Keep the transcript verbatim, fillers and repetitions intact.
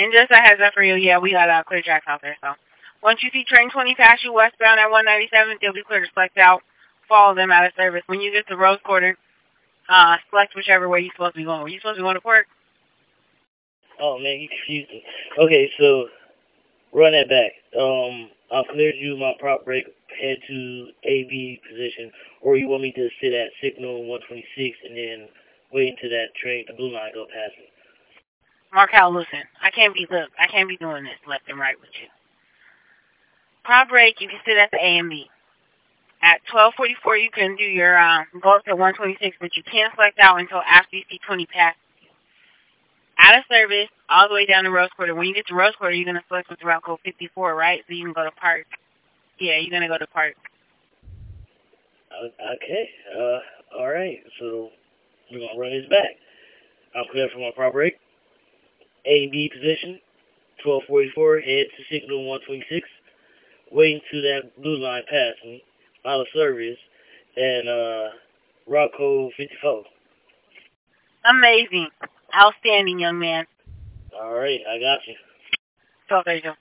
And just a heads up for you, yeah, we got uh, clear tracks out there, so. Once you see train twenty pass you westbound at one ninety-seven, they'll be clear to select out. Follow them out of service. When you get to Rose Quarter, uh, select whichever way you're supposed to be going. Were you supposed to be going to Quirk? Oh, man, you confused me. Okay, so, run that back. Um, I'll clear you my prop break, head to A B position, or you want me to sit at signal one twenty-six and then wait until that train, the blue line, go past me? Markel, listen, I can't be, look, I can't be doing this left and right with you. Prop break, you can sit at the A and B. At twelve forty-four, you can do your, uh, go up to one twenty-six, but you can't select out until after you see twenty pass. Out of service, all the way down to Rose Quarter. When you get to Rose Quarter, you're going to select with route code fifty-four, right? So you can go to Park. Yeah, you're going to go to Park. Okay, uh, alright, so we're going to run this back. I'm clear for my prop break. A B position, twelve forty-four, head to signal one twenty-six. Waiting to that blue line pass me, out of service, and uh, route code fifty-four. Amazing. Outstanding, young man. All right, I got you. twelve thirty-two.